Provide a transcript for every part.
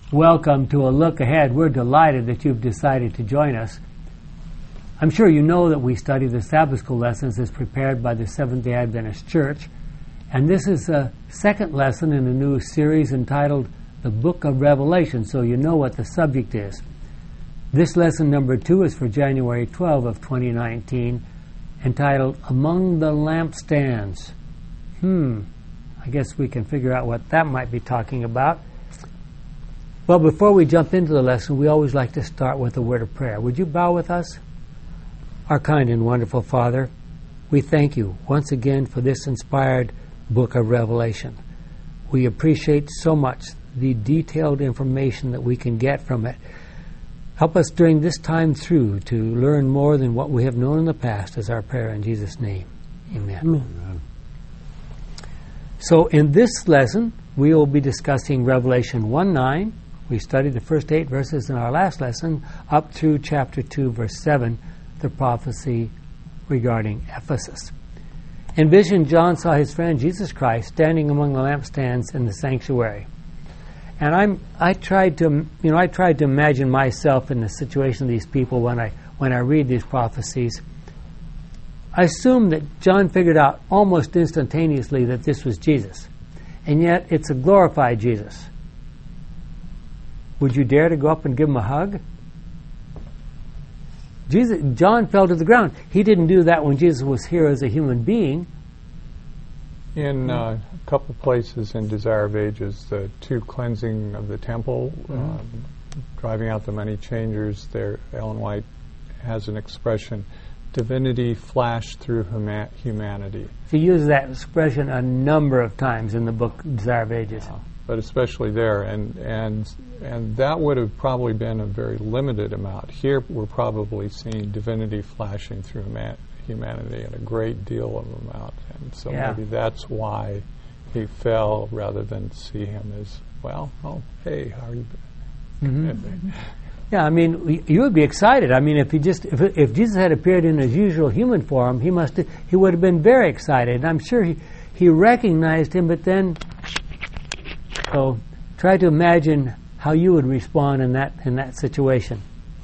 Welcome to A Look Ahead. We're delighted that you've decided to join us. I'm sure you know that we study the Sabbath School lessons as prepared by the Seventh-day Adventist Church, and this is a second lesson in a new series entitled The Book of Revelation, so you know what the subject is. This lesson number 2 is for January 12 of 2019, entitled Among the Lampstands. I guess we can figure out what that might be talking about. Well, before we jump into the lesson, we always like to start with a word of prayer. Would you bow with us? Our kind and wonderful Father, we thank you once again for this inspired book of Revelation. We appreciate so much the detailed information that we can get from it. Help us during this time through to learn more than what we have known in the past, is our prayer in Jesus' name. Amen. Amen. So in this lesson, we will be discussing Revelation 1:9. We studied the first 8 verses in our last lesson, up through chapter 2, verse 7, the prophecy regarding Ephesus. In vision, John saw his friend Jesus Christ standing among the lampstands in the sanctuary. And I tried to imagine myself in the situation of these people when I read these prophecies. I assume that John figured out almost instantaneously that this was Jesus, and yet it's a glorified Jesus. Would you dare to go up and give him a hug? John fell to the ground. He didn't do that when Jesus was here as a human being. In a couple places in Desire of Ages, the 2 cleansing of the temple, driving out the money changers, there Ellen White has an expression, divinity flashed through humanity. He uses that expression a number of times in the book Desire of Ages. Yeah, but especially there, and that would have probably been a very limited amount. Here we're probably seeing divinity flashing through humanity in a great deal of amount, and so maybe that's why he fell rather than see him as, well, oh, hey, how are you doing? Yeah, I mean, you would be excited. I mean, if Jesus had appeared in his usual human form, he would have been very excited. And I'm sure he recognized him, but then, so try to imagine how you would respond in that situation.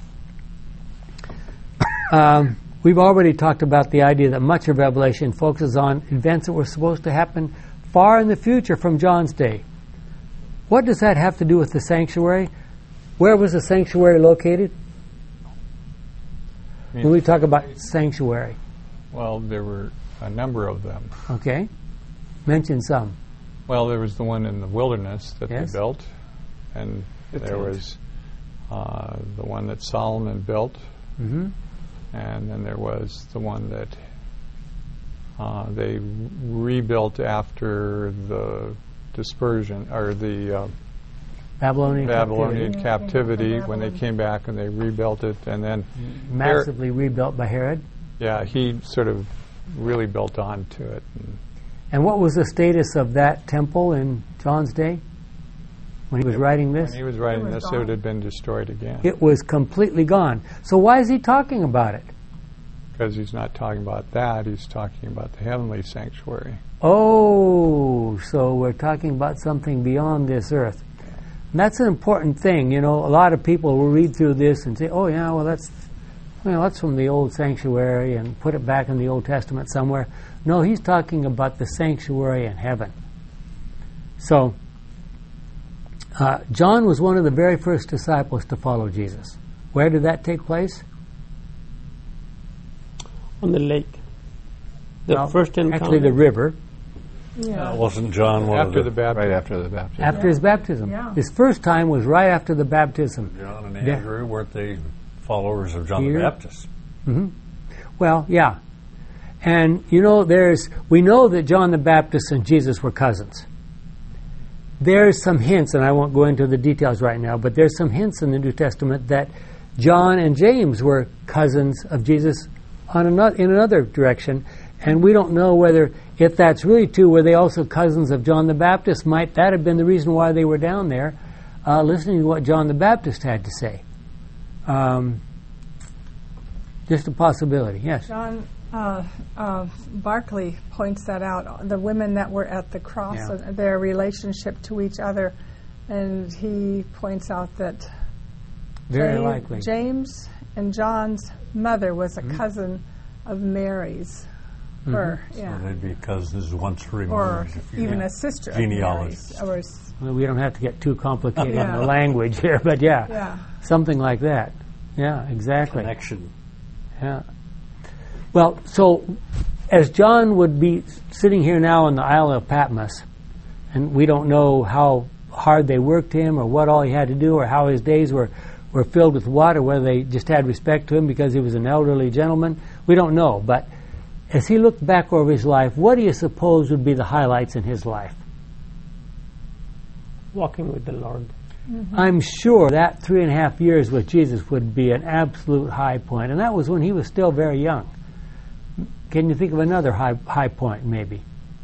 We've already talked about the idea that much of Revelation focuses on events that were supposed to happen far in the future from John's day. What does that have to do with the sanctuary? Where was the sanctuary located? When we talk about sanctuary. Well, there were a number of them. Okay. Mention some. Well, there was the one in the wilderness that they built, and there was the one that Solomon built, and then there was the one that they rebuilt after the dispersion, or the Babylonian captivity when they came back and they rebuilt it, and then massively rebuilt by Herod. Yeah, he sort of really built on to it. And what was the status of that temple in John's day when he was writing this? When he was writing this, it had been destroyed again. It was completely gone. So why is he talking about it? Because he's not talking about that. He's talking about the heavenly sanctuary. Oh, so we're talking about something beyond this earth. And that's an important thing. You know, a lot of people will read through this and say, oh, yeah, well, that's from the old sanctuary, and put it back in the Old Testament somewhere. No, he's talking about the sanctuary in heaven. So, John was one of the very first disciples to follow Jesus. Where did that take place? On the lake. The first encounter. Actually, the river. Yeah. Wasn't John right after the baptism? After his baptism. Yeah. His first time was right after the baptism. John and Andrew weren't they followers of John the Baptist? Well, yeah. And, you know, we know that John the Baptist and Jesus were cousins. There's some hints, and I won't go into the details right now, but there's some hints in the New Testament that John and James were cousins of Jesus in another direction. And we don't know whether, if that's really true, were they also cousins of John the Baptist? Might that have been the reason why they were down there listening to what John the Baptist had to say? Just a possibility, yes. John Barclay points that out. The women that were at the cross, their relationship to each other And he points out that Very likely. James and John's mother was a cousin of Mary's. Or, yeah. So they'd be cousins once removed. Or if you even had a sister of genealogists. Mary's. Well, we don't have to get too complicated Yeah. in the language here, but Yeah. something like that. Yeah, exactly. Connection. Yeah. Well, so as John would be sitting here now on the Isle of Patmos, and we don't know how hard they worked him or what all he had to do or how his days were filled with what, or whether they just had respect to him because he was an elderly gentleman. We don't know. But as he looked back over his life, what do you suppose would be the highlights in his life? Walking with the Lord. Mm-hmm. I'm sure that 3.5 years with Jesus would be an absolute high point, and that was when he was still very young. Can you think of another high point, maybe?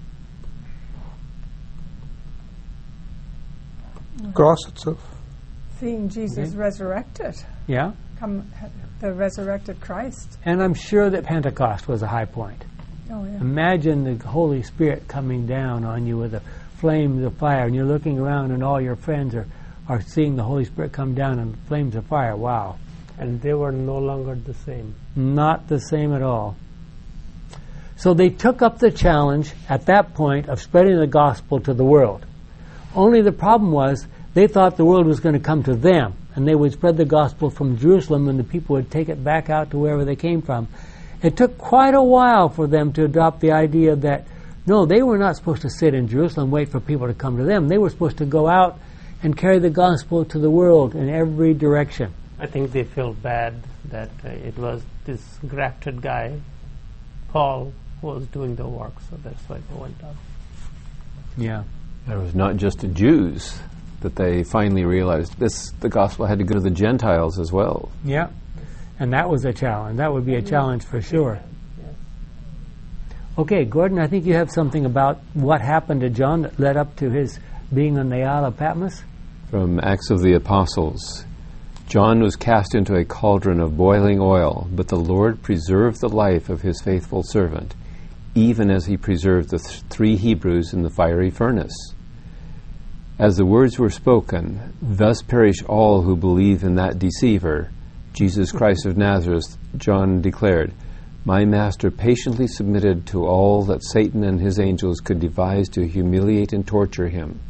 Cross itself. Seeing Jesus resurrected. Yeah? The resurrected Christ. And I'm sure that Pentecost was a high point. Oh, yeah. Imagine the Holy Spirit coming down on you with the flames of fire, and you're looking around and all your friends are seeing the Holy Spirit come down in flames of fire. Wow. And they were no longer the same. Not the same at all. So they took up the challenge at that point of spreading the gospel to the world. Only the problem was they thought the world was going to come to them, and they would spread the gospel from Jerusalem, and the people would take it back out to wherever they came from. It took quite a while for them to adopt the idea that, no, they were not supposed to sit in Jerusalem and wait for people to come to them. They were supposed to go out and carry the gospel to the world in every direction. I think they felt bad that it was this grafted guy, Paul, who was doing the work, so that's why they went out. Yeah. It was not just the Jews that they finally realized the gospel had to go to the Gentiles as well. Yeah. And that was a challenge. That would be a challenge for sure. Yes. Okay, Gordon, I think you have something about what happened to John that led up to his being on the Isle of Patmos? From Acts of the Apostles. John was cast into a cauldron of boiling oil, but the Lord preserved the life of his faithful servant, even as he preserved the 3 Hebrews in the fiery furnace. As the words were spoken, thus perish all who believe in that deceiver, Jesus Christ of Nazareth. John declared, my master patiently submitted to all that Satan and his angels could devise to humiliate and torture him.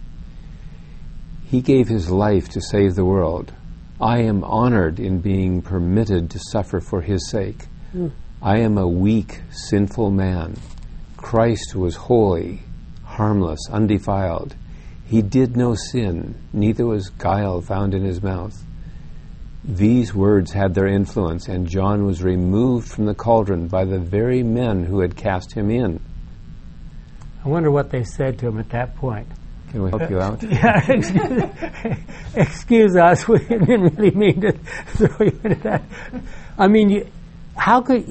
He gave his life to save the world. I am honored in being permitted to suffer for his sake. I am a weak, sinful man. Christ was holy, harmless, undefiled. He did no sin, neither was guile found in his mouth. These words had their influence, and John was removed from the cauldron by the very men who had cast him in. I wonder what they said to him at that point. Can we help you out? Yeah, excuse us. We didn't really mean to throw you into that. I mean, how could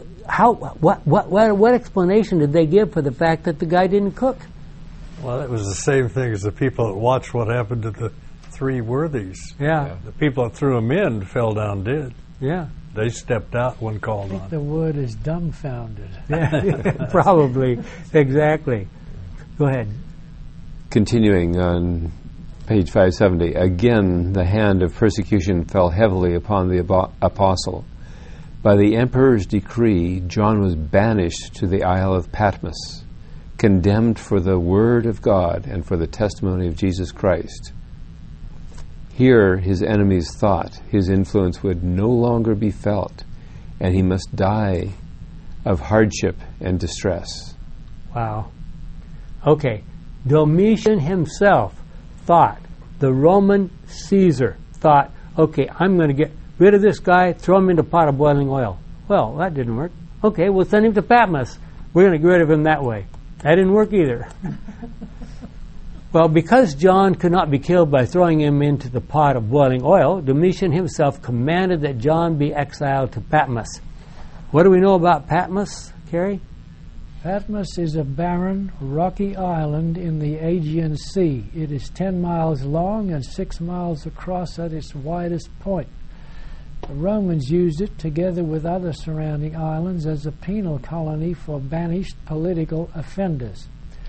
what explanation did they give for the fact that the guy didn't cook? Well, it was the same thing as the people that watched what happened to the 3 worthies. Yeah. The people that threw them in fell down dead. Yeah. They stepped out when called on. The word is dumbfounded. Yeah, probably. Exactly. Go ahead. Continuing on page 570, again the hand of persecution fell heavily upon the apostle. By the emperor's decree, John was banished to the Isle of Patmos, condemned for the word of God and for the testimony of Jesus Christ. Here his enemies thought his influence would no longer be felt, and he must die of hardship and distress. Wow. Okay. Domitian himself thought, the Roman Caesar thought, okay, I'm going to get rid of this guy, throw him into a pot of boiling oil. Well, that didn't work. Okay, we'll send him to Patmos. We're going to get rid of him that way. That didn't work either. Well, because John could not be killed by throwing him into the pot of boiling oil, Domitian himself commanded that John be exiled to Patmos. What do we know about Patmos, Carrie? Patmos is a barren, rocky island in the Aegean Sea. It is 10 miles long and 6 miles across at its widest point. The Romans used it, together with other surrounding islands, as a penal colony for banished political offenders.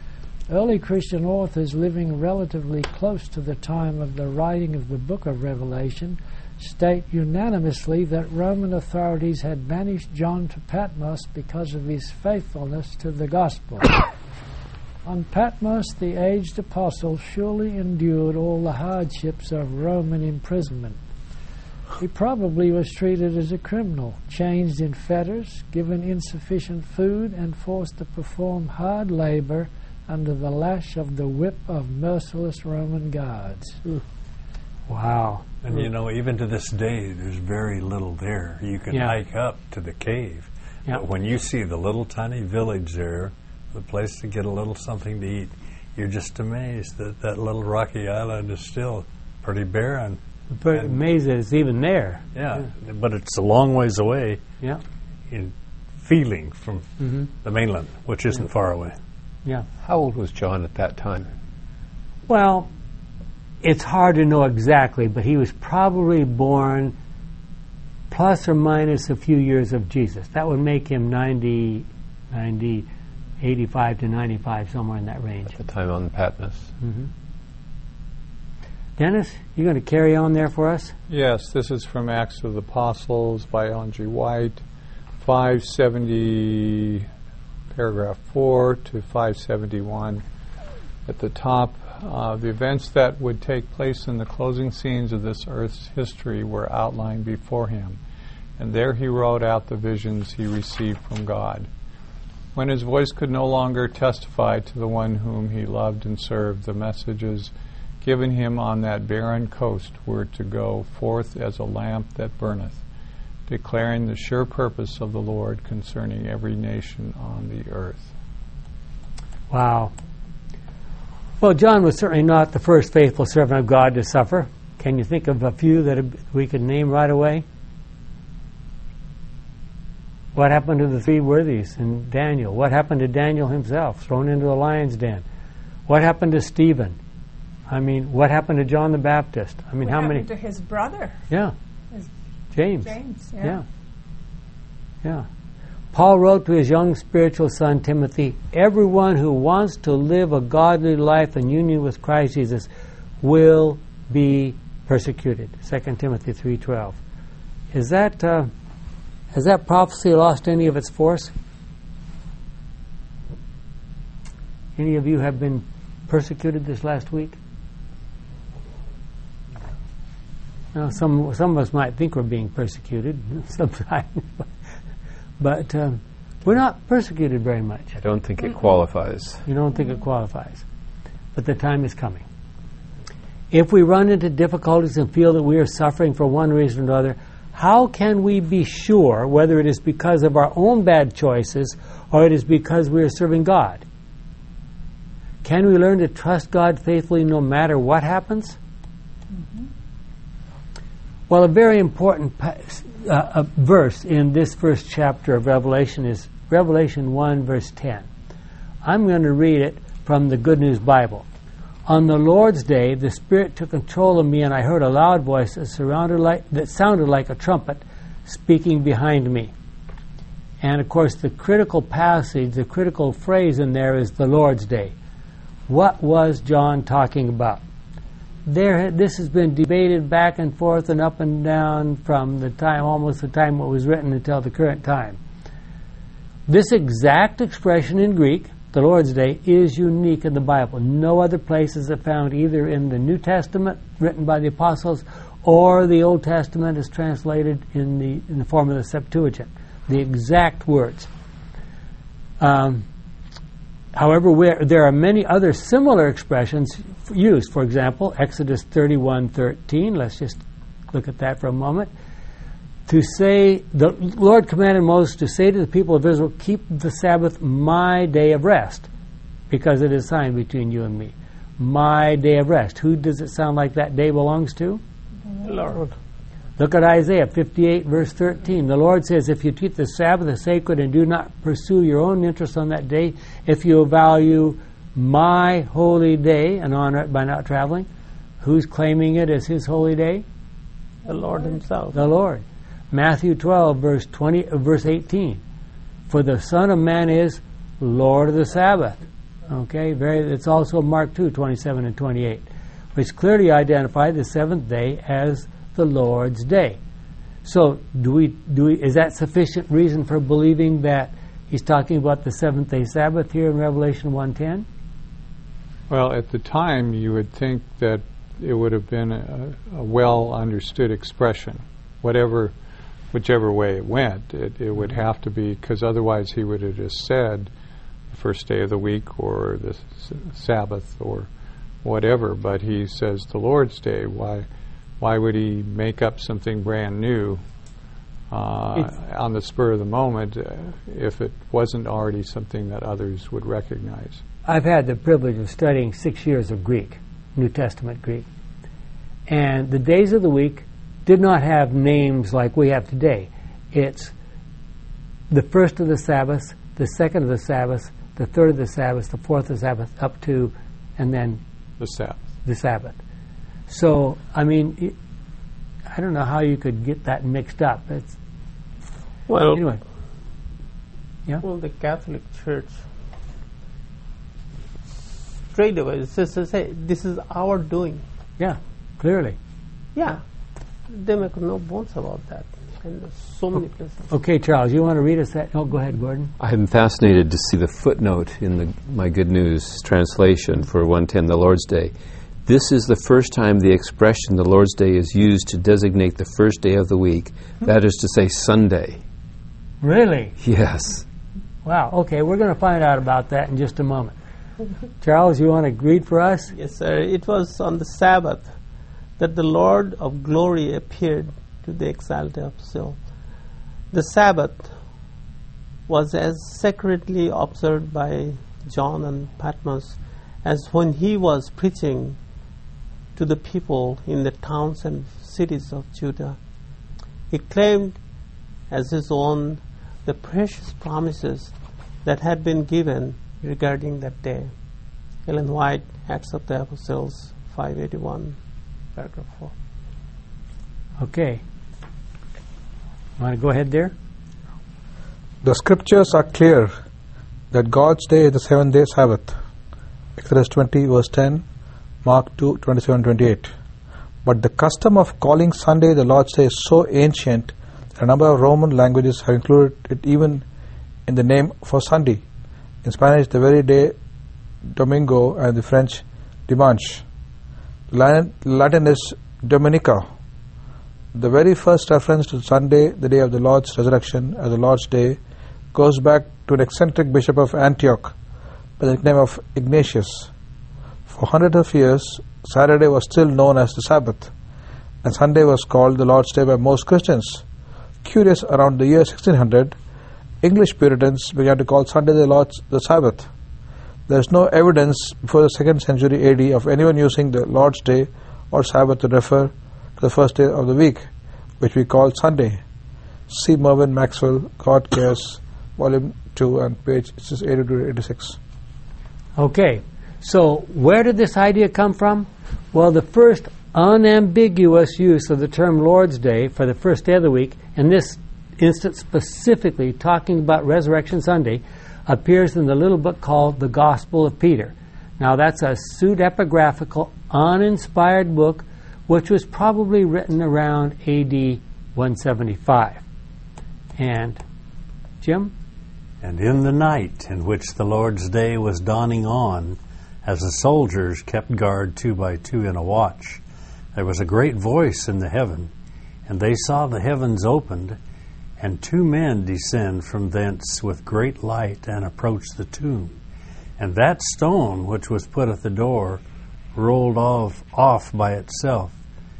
Early Christian authors living relatively close to the time of the writing of the book of Revelation state unanimously that Roman authorities had banished John to Patmos because of his faithfulness to the gospel. On Patmos, the aged apostle surely endured all the hardships of Roman imprisonment. He probably was treated as a criminal, chained in fetters, given insufficient food, and forced to perform hard labor under the lash of the whip of merciless Roman guards. Wow. And even to this day, there's very little there. You can hike up to the cave. Yeah. But when you see the little tiny village there, the place to get a little something to eat, you're just amazed that that little rocky island is still pretty barren. But amazed that it's even there. Yeah, but it's a long ways away Yeah. in feeling from the mainland, which isn't far away. Yeah. How old was John at that time? Well, it's hard to know exactly, but he was probably born plus or minus a few years of Jesus. That would make him 90, 85 to 95, somewhere in that range. At the time on Patmos. Dennis, you going to carry on there for us? Yes, this is from Acts of the Apostles by Ellen G. White, 570, paragraph 4 to 571. At the top, the events that would take place in the closing scenes of this earth's history were outlined before him, and there he wrote out the visions he received from God. When his voice could no longer testify to the one whom he loved and served, the messages given him on that barren coast were to go forth as a lamp that burneth, declaring the sure purpose of the Lord concerning every nation on the earth. Wow. Well, John was certainly not the first faithful servant of God to suffer. Can you think of a few that we could name right away? What happened to the three worthies in Daniel? What happened to Daniel himself, thrown into the lion's den? What happened to Stephen? I mean, what happened to John the Baptist? I mean, What how happened many? to his brother? Yeah. His James. James, Yeah. Yeah. Paul wrote to his young spiritual son Timothy, everyone who wants to live a godly life in union with Christ Jesus will be persecuted. 2 Timothy 3:12. Has that prophecy lost any of its force? Any of you have been persecuted this last week? Now, some of us might think we're being persecuted sometimes, but we're not persecuted very much. I don't think it qualifies. You don't think it qualifies. But the time is coming. If we run into difficulties and feel that we are suffering for one reason or another, how can we be sure whether it is because of our own bad choices or it is because we are serving God? Can we learn to trust God faithfully no matter what happens? Well, a very important verse in this first chapter of Revelation is Revelation 1, verse 10. I'm going to read it from the Good News Bible. On the Lord's day, the Spirit took control of me, and I heard a loud voice that sounded like a trumpet speaking behind me. And, of course, the critical passage, the critical phrase in there is the Lord's day. What was John talking about? This has been debated back and forth and up and down from the time, almost the time it was written until the current time. This exact expression in Greek, the Lord's Day, is unique in the Bible. No other place is it found either in the New Testament, written by the apostles, or the Old Testament is translated in the form of the Septuagint. The exact words. However, there are many other similar expressions used. For example, Exodus 31:13. Let's just look at that for a moment. To say, the Lord commanded Moses to say to the people of Israel, keep the Sabbath my day of rest, because it is a sign between you and me. My day of rest. Who does it sound like that day belongs to? The Lord. Look at Isaiah 58, verse 13. The Lord says, if you keep the Sabbath as sacred and do not pursue your own interests on that day, if you value my holy day and honor it by not traveling, who's claiming it as his holy day? The Lord himself. The Lord. Matthew 12, verse 18. For the Son of Man is Lord of the Sabbath. Okay, it's also Mark 2, 27 and 28, which clearly identify the seventh day as the Lord's Day. So, is that sufficient reason for believing that he's talking about the seventh day Sabbath here in Revelation 1:10? Well, at the time, you would think that it would have been a well understood expression, whichever way it went. It would have to be, because otherwise he would have just said the first day of the week or the Sabbath or whatever. But he says the Lord's Day. Why would he make up something brand new on the spur of the moment if it wasn't already something that others would recognize? I've had the privilege of studying 6 years of Greek, New Testament Greek. And the days of the week did not have names like we have today. It's the first of the Sabbath, the second of the Sabbath, the third of the Sabbath, the fourth of the Sabbath, up to, and then the Sabbath. So, I mean, I don't know how you could get that mixed up. Anyway. Yeah? Well, the Catholic Church straight away says, hey, this is our doing. Yeah, clearly. Yeah. They make no bones about that. And there's so many places. Okay, Charles, you want to read us that? Oh, go ahead, Gordon. I'm fascinated to see the footnote in my Good News translation for 110, the Lord's Day. This is the first time the expression the Lord's Day is used to designate the first day of the week. That is to say, Sunday. Really? Yes. Wow. Okay, we're going to find out about that in just a moment. Charles, you want to read for us? Yes, sir. It was on the Sabbath that the Lord of glory appeared to the exalted apostle. The Sabbath was as sacredly observed by John on Patmos as when he was preaching to the people in the towns and cities of Judah. He claimed as his own the precious promises that had been given regarding that day. Ellen White, Acts of the Apostles, 581, paragraph 4. Okay. Want to go ahead there? The scriptures are clear that God's day is the seventh-day Sabbath. Exodus 20, verse 10, Mark 2, 27, 28. But the custom of calling Sunday the Lord's Day is so ancient that a number of Roman languages have included it even in the name for Sunday. In Spanish, the very day Domingo, and the French Dimanche. Latin is Dominica. The very first reference to Sunday, the day of the Lord's resurrection, as the Lord's Day, goes back to an eccentric bishop of Antioch by the nickname of Ignatius. For hundreds of years, Saturday was still known as the Sabbath, and Sunday was called the Lord's Day by most Christians. Curious, around the year 1600, English Puritans began to call Sunday the Sabbath. There is no evidence before the 2nd century AD of anyone using the Lord's Day or Sabbath to refer to the first day of the week, which we call Sunday. See Mervyn Maxwell, God Cares, Volume 2 and page 82-86. Okay, so where did this idea come from? Well, the first unambiguous use of the term Lord's Day for the first day of the week, in this instance specifically talking about Resurrection Sunday, appears in the little book called The Gospel of Peter. Now, that's a pseudepigraphical, uninspired book which was probably written around AD 175. And, Jim? And in the night in which the Lord's day was dawning on, as the soldiers kept guard 2 by 2 in a watch, there was a great voice in the heaven, and they saw the heavens opened, and 2 men descend from thence with great light and approach the tomb. And that stone which was put at the door rolled off by itself.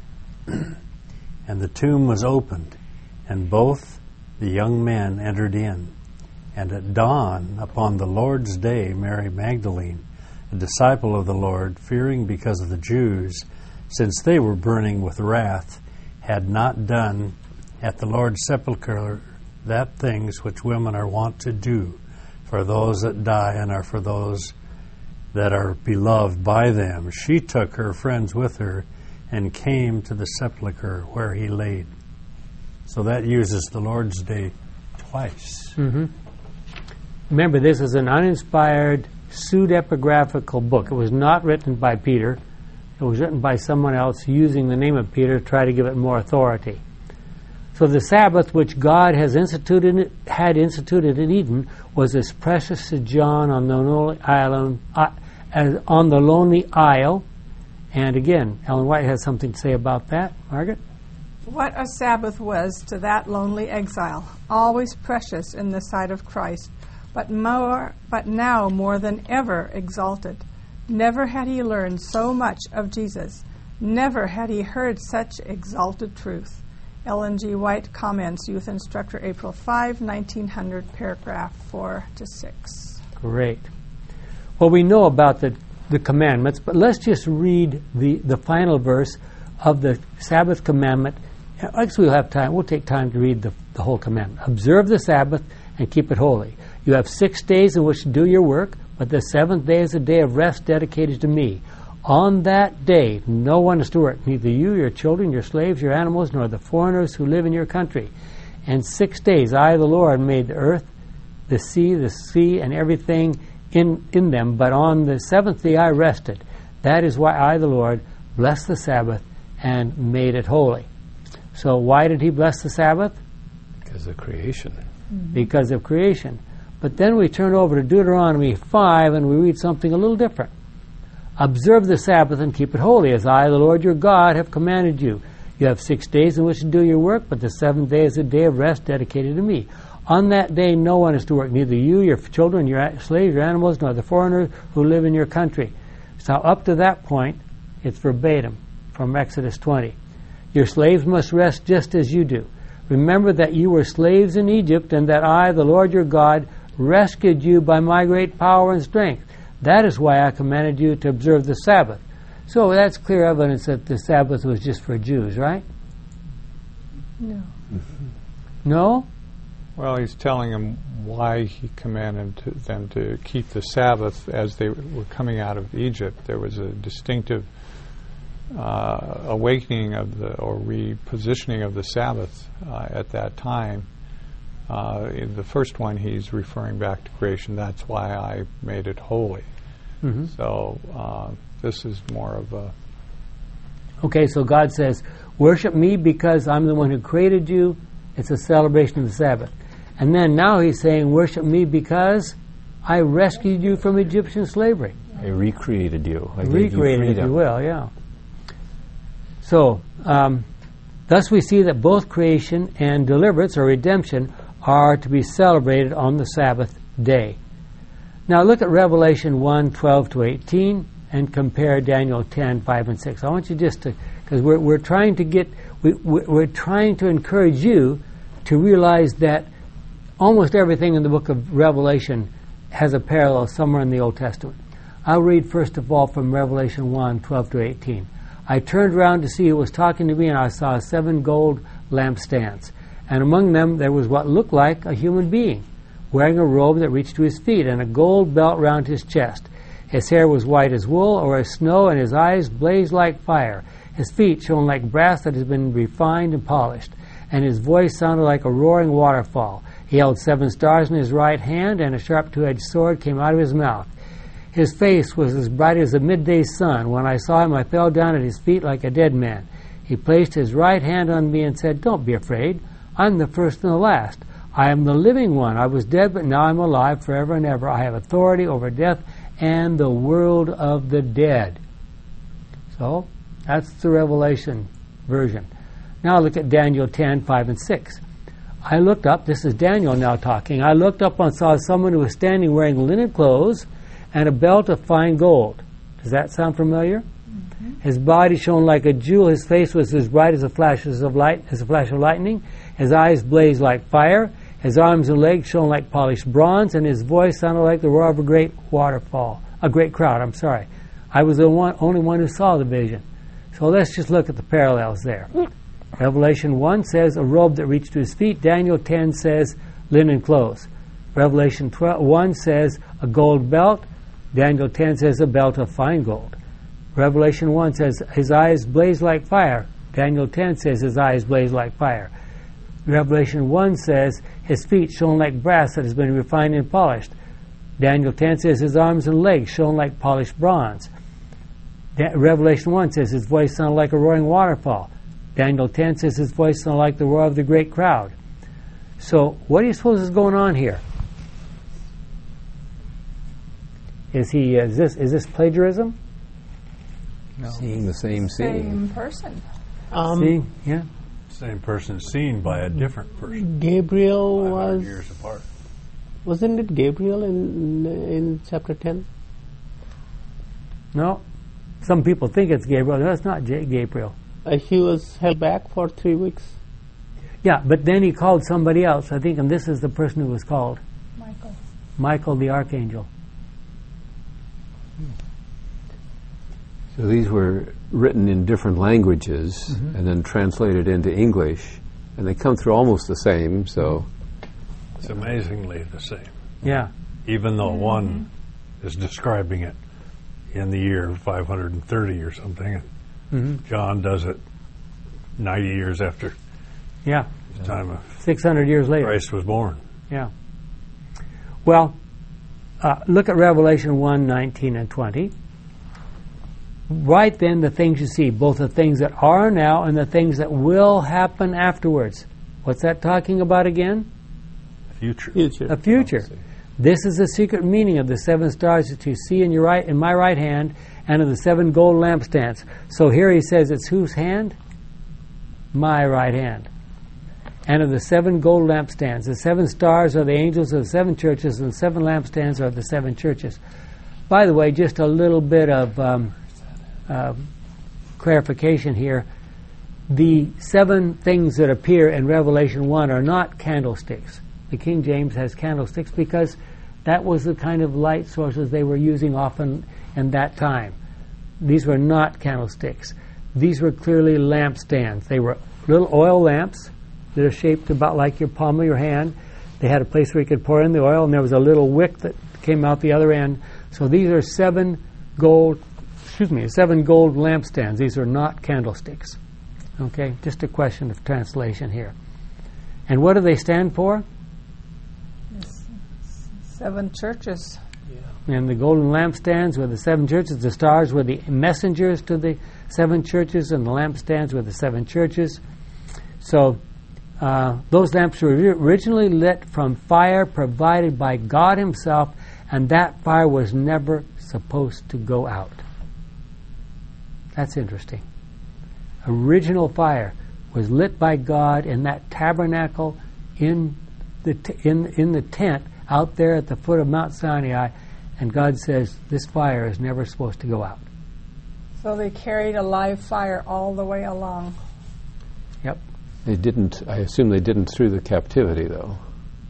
And the tomb was opened, and both the young men entered in. And at dawn upon the Lord's day, Mary Magdalene, a disciple of the Lord, fearing because of the Jews, since they were burning with wrath, had not done at the Lord's sepulchre that things which women are wont to do for those that die and are for those that are beloved by them. She took her friends with her and came to the sepulchre where he laid. So that uses the Lord's day twice. Mm-hmm. Remember, this is an uninspired pseudepigraphical book. It was not written by Peter. It was written by someone else using the name of Peter to try to give it more authority. So the Sabbath, which God had instituted in Eden, was as precious to John on the lonely island, as on the lonely isle. And again, Ellen White has something to say about that. Margaret? What a Sabbath was to that lonely exile, always precious in the sight of Christ, but now more than ever exalted. Never had he learned so much of Jesus. Never had he heard such exalted truth. Ellen G. White comments, Youth Instructor, April 5, 1900, paragraph 4-6. Great. Well, we know about the commandments, but let's just read the final verse of the Sabbath commandment. Actually, we'll have time. We'll take time to read the whole commandment. Observe the Sabbath and keep it holy. You have 6 days in which to do your work, but the seventh day is a day of rest dedicated to me. On that day, no one is to work, neither you, your children, your slaves, your animals, nor the foreigners who live in your country. And 6 days I, the Lord, made the earth, the sea, and everything in them. But on the seventh day I rested. That is why I, the Lord, blessed the Sabbath and made it holy. So why did he bless the Sabbath? Because of creation. Mm-hmm. Because of creation. But then we turn over to Deuteronomy 5 and we read something a little different. Observe the Sabbath and keep it holy, as I, the Lord your God, have commanded you. You have 6 days in which to do your work, but the seventh day is a day of rest dedicated to me. On that day no one is to work, neither you, your children, your slaves, your animals, nor the foreigners who live in your country. So up to that point, it's verbatim from Exodus 20. Your slaves must rest just as you do. Remember that you were slaves in Egypt, and that I, the Lord your God, rescued you by my great power and strength. That is why I commanded you to observe the Sabbath. So that's clear evidence that the Sabbath was just for Jews, right? No. No? Well, he's telling them why he commanded them to keep the Sabbath as they were coming out of Egypt. There was a distinctive awakening of or repositioning of the Sabbath at that time. In the first one, he's referring back to creation. That's why I made it holy. Mm-hmm. So this is more of a... Okay, so God says, worship me because I'm the one who created you. It's a celebration of the Sabbath. And then now he's saying, worship me because I rescued you from Egyptian slavery. I recreated you. I Recreated, if you will, yeah. So, thus we see that both creation and deliverance or redemption are to be celebrated on the Sabbath day. Now look at Revelation 1, 12-18 and compare Daniel 10, 5 and 6. I want you just to, because we're trying to encourage you to realize that almost everything in the book of Revelation has a parallel somewhere in the Old Testament. I'll read first of all from Revelation 1, 12-18. I turned around to see who was talking to me, and I saw 7 gold lampstands. And among them there was what looked like a human being, wearing a robe that reached to his feet, and a gold belt round his chest. His hair was white as wool or as snow, and his eyes blazed like fire. His feet shone like brass that has been refined and polished, and his voice sounded like a roaring waterfall. He held 7 stars in his right hand, and a sharp 2-edged sword came out of his mouth. His face was as bright as the midday sun. When I saw him, I fell down at his feet like a dead man. He placed his right hand on me and said, "Don't be afraid. I'm the first and the last. I am the living one. I was dead, but now I'm alive forever and ever. I have authority over death and the world of the dead." So, that's the Revelation version. Now look at Daniel 10, 5 and 6. I looked up, this is Daniel now talking, I looked up and saw someone who was standing wearing linen clothes and a belt of fine gold. Does that sound familiar? Mm-hmm. His body shone like a jewel. His face was as bright as a flash of lightning. His eyes blazed like fire. His arms and legs shone like polished bronze, and his voice sounded like the roar of a great crowd. I was the only one who saw the vision. So let's just look at the parallels there. Revelation 1 says a robe that reached to his feet. Daniel 10 says linen clothes. Revelation 1 says a gold belt. Daniel 10 says a belt of fine gold. Revelation 1 says his eyes blaze like fire. Daniel 10 says his eyes blaze like fire. Revelation 1 says his feet shone like brass that has been refined and polished. Daniel 10 says his arms and legs shone like polished bronze. Revelation 1 says his voice sounded like a roaring waterfall. Daniel 10 says his voice sounded like the roar of the great crowd. So what do you suppose is going on here? Is this plagiarism? No. Seeing the same scene. Same person. See? Yeah. Same person seen by a different person. Gabriel 500 was. years apart. Wasn't it Gabriel in chapter 10? No. Some people think it's Gabriel. No, it's not Gabriel. He was held back for 3 weeks. Yeah, but then he called somebody else, I think, and this is the person who was called. Michael. Michael the archangel. So these were written in different languages and then translated into English, and they come through almost the same, so... It's amazingly the same. Yeah. Even though one is describing it in the year 530 or something, and John does it 90 years after Yeah. the time of 600 years later. Christ was born. Yeah. Well, look at Revelation 1, 19 and 20. Write then the things you see, both the things that are now and the things that will happen afterwards. What's that talking about again? Future. A future. This is the secret meaning of the 7 stars that you see in my right hand, and of the 7 gold lampstands. So here he says it's whose hand? My right hand. And of the 7 gold lampstands. The 7 stars are the angels of the 7 churches, and the 7 lampstands are the 7 churches. By the way, just a little bit of clarification here. The 7 things that appear in Revelation 1 are not candlesticks. The King James has candlesticks because that was the kind of light sources they were using often in that time. These were not candlesticks. These were clearly lampstands. They were little oil lamps that are shaped about like your palm of your hand. They had a place where you could pour in the oil, and there was a little wick that came out the other end. So these are 7 gold lampstands. These are not candlesticks. Okay, just a question of translation here. And what do they stand for? 7 churches. And the golden lampstands were the 7 churches. The stars were the messengers to the 7 churches, and the lampstands were the 7 churches. So those lamps were originally lit from fire provided by God Himself, and that fire was never supposed to go out. That's interesting. Original fire was lit by God in that tabernacle in the tent out there at the foot of Mount Sinai, and God says this fire is never supposed to go out. So they carried a live fire all the way along. Yep. They didn't, I assume they didn't through the captivity, though.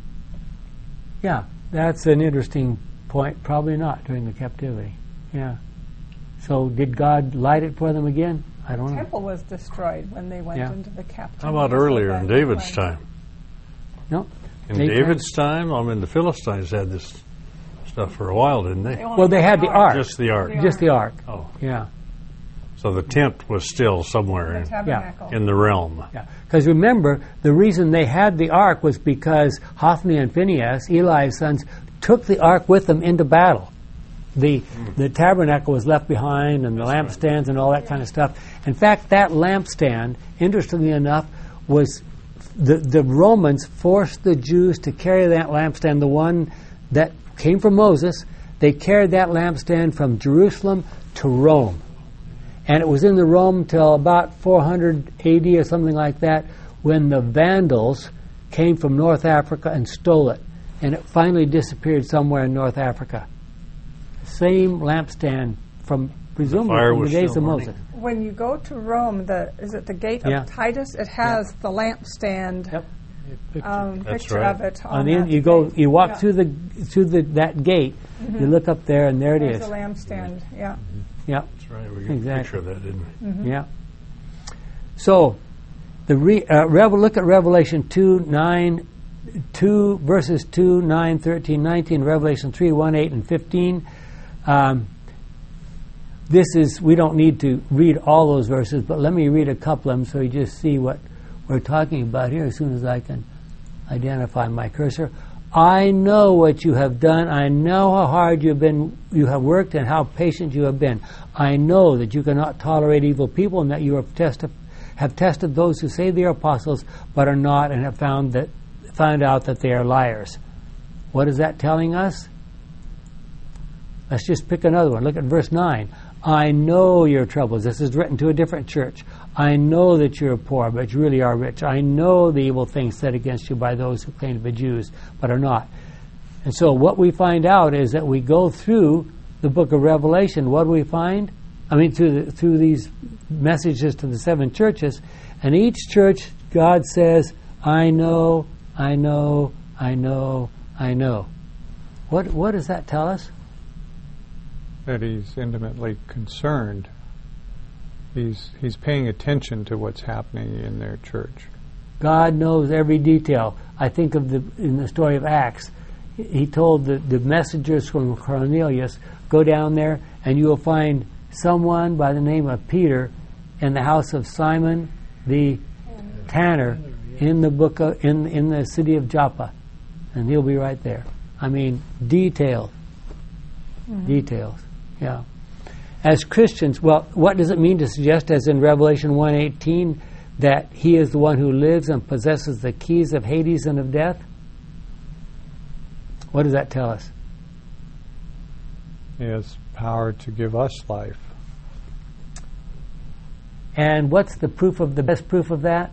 Yeah, that's an interesting point. Probably not during the captivity. Yeah. So did God light it for them again? I don't know. The temple was destroyed when they went into the captivity. How about earlier in David's time? No. In David's time, the Philistines had this stuff for a while, didn't they? Well, they had the ark. Just the ark. Just the ark. Oh. Yeah. So the tent was still somewhere in the realm. Yeah. Because remember, the reason they had the ark was because Hophni and Phinehas, Eli's sons, took the ark with them into battle. The tabernacle was left behind, and the lampstands and all that kind of stuff. In fact, that lampstand, interestingly enough, was the Romans forced the Jews to carry that lampstand, the one that came from Moses. They carried that lampstand from Jerusalem to Rome. And it was in the Rome till about 400 AD or something like that when the Vandals came from North Africa and stole it. And it finally disappeared somewhere in North Africa. Same lampstand from presumably from the days of Moses. When you go to Rome, is it the gate of Titus? It has the lampstand picture of it. You walk through that gate. You look up there, and there it is. There's a lampstand. Yeah. Yeah. That's right. We got a picture of that, didn't we? Mm-hmm. Yeah. So, look at Revelation 2 verses 2, 9, 13, 19, Revelation 3, 1, 8, and 15. We don't need to read all those verses, but let me read a couple of them so you just see what we're talking about here as soon as I can identify my cursor. I know what you have done. I know how hard you have worked and how patient you have been. I know that you cannot tolerate evil people and that you have tested those who say they are apostles but are not, and have found out that they are liars. What is that telling us? Let's just pick another one. Look at verse 9. I know your troubles. This is written to a different church. I know that you're poor, but you really are rich. I know the evil things said against you by those who claim to be Jews, but are not. And so what we find out is that we go through the book of Revelation. What do we find? Through these messages to the 7 churches. And each church, God says, I know, I know, I know, I know. What does that tell us? That he's intimately concerned. He's paying attention to what's happening in their church. God knows every detail. I think of in the story of Acts, he told the messengers from Cornelius, go down there and you will find someone by the name of Peter in the house of Simon the tanner in the city of Joppa, and he'll be right there. I mean, details. Yeah. As Christians, well, what does it mean to suggest, as in Revelation 1:18, that he is the one who lives and possesses the keys of Hades and of death? What does that tell us? He has power to give us life. And what's the best proof of that?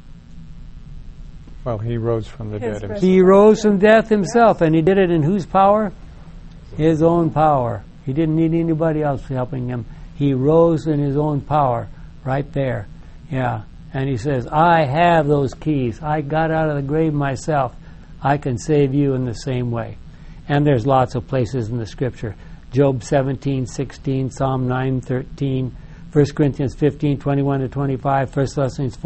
Well, he rose from the dead himself. He rose from death himself, and he did it in whose power? His own power. He didn't need anybody else helping him. He rose in his own power right there. Yeah. And he says, I have those keys. I got out of the grave myself. I can save you in the same way. And there's lots of places in the Scripture. Job 17:16, Psalm 9:13, 1 Corinthians 15:21-25, 1 Thessalonians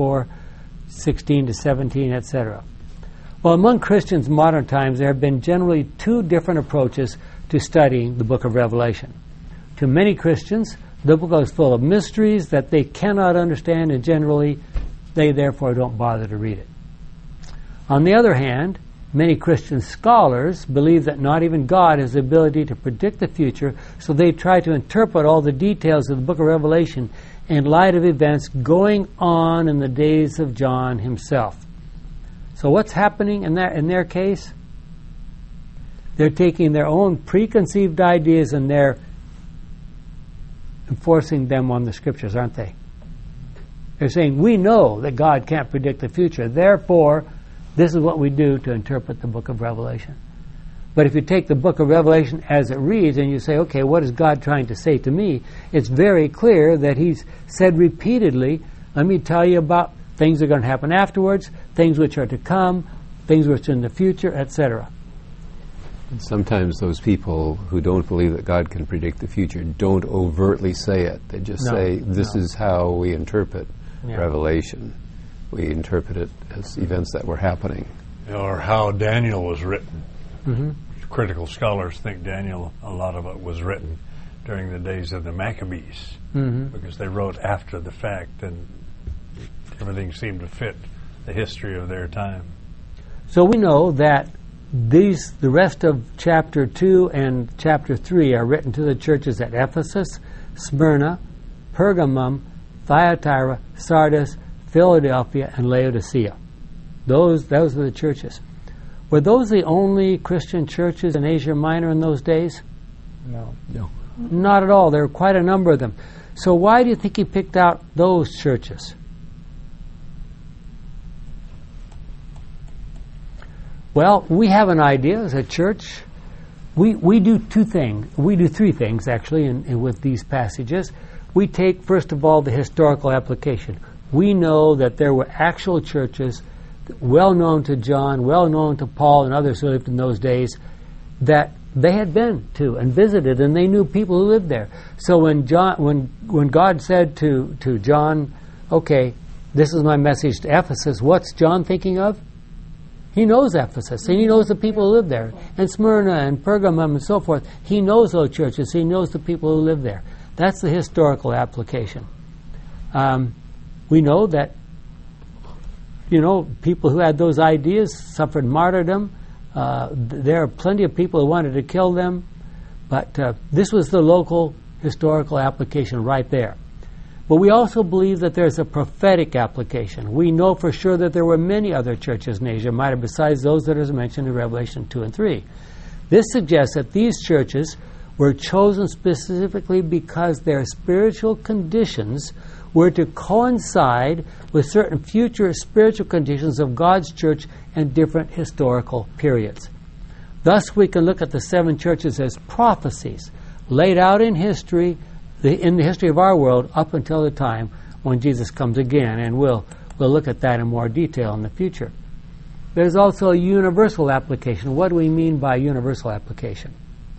4:16-17, etc. Well, among Christians in modern times, there have been generally 2 different approaches to studying the book of Revelation. To many Christians, the book is full of mysteries that they cannot understand, and generally they therefore don't bother to read it. On the other hand, many Christian scholars believe that not even God has the ability to predict the future, so they try to interpret all the details of the book of Revelation in light of events going on in the days of John himself. So what's happening in their case? They're taking their own preconceived ideas and they're enforcing them on the Scriptures, aren't they? They're saying, we know that God can't predict the future, therefore, this is what we do to interpret the book of Revelation. But if you take the book of Revelation as it reads and you say, okay, what is God trying to say to me? It's very clear that he's said repeatedly, let me tell you about things that are going to happen afterwards, things which are to come, things which are in the future, etc. Sometimes those people who don't believe that God can predict the future don't overtly say it. They just say, this is how we interpret Revelation. We interpret it as events that were happening. Or how Daniel was written. Mm-hmm. Critical scholars think Daniel, a lot of it was written during the days of the Maccabees, because they wrote after the fact and everything seemed to fit the history of their time. So we know that the rest of chapter 2 and chapter 3 are written to the churches at Ephesus, Smyrna, Pergamum, Thyatira, Sardis, Philadelphia, and Laodicea. Those are the churches. Were those the only Christian churches in Asia Minor in those days? No. Not at all. There were quite a number of them. So why do you think he picked out those churches? Well, we have an idea as a church. We do 2 things. We do 3 things, actually, with these passages. We take, first of all, the historical application. We know that there were actual churches well known to John, well known to Paul and others who lived in those days, that they had been to and visited, and they knew people who lived there. So when God said to John, okay, this is my message to Ephesus, what's John thinking of? He knows Ephesus, and he knows the people who live there, and Smyrna and Pergamum and so forth. He knows those churches. He knows the people who live there. That's the historical application. We know that, people who had those ideas suffered martyrdom. There are plenty of people who wanted to kill them, but this was the local historical application right there. But we also believe that there's a prophetic application. We know for sure that there were many other churches in Asia Minor besides those that are mentioned in Revelation 2 and 3. This suggests that these churches were chosen specifically because their spiritual conditions were to coincide with certain future spiritual conditions of God's church in different historical periods. Thus, we can look at the 7 churches as prophecies laid out in history, in the history of our world, up until the time when Jesus comes again, and we'll look at that in more detail in the future. There's also a universal application. What do we mean by universal application?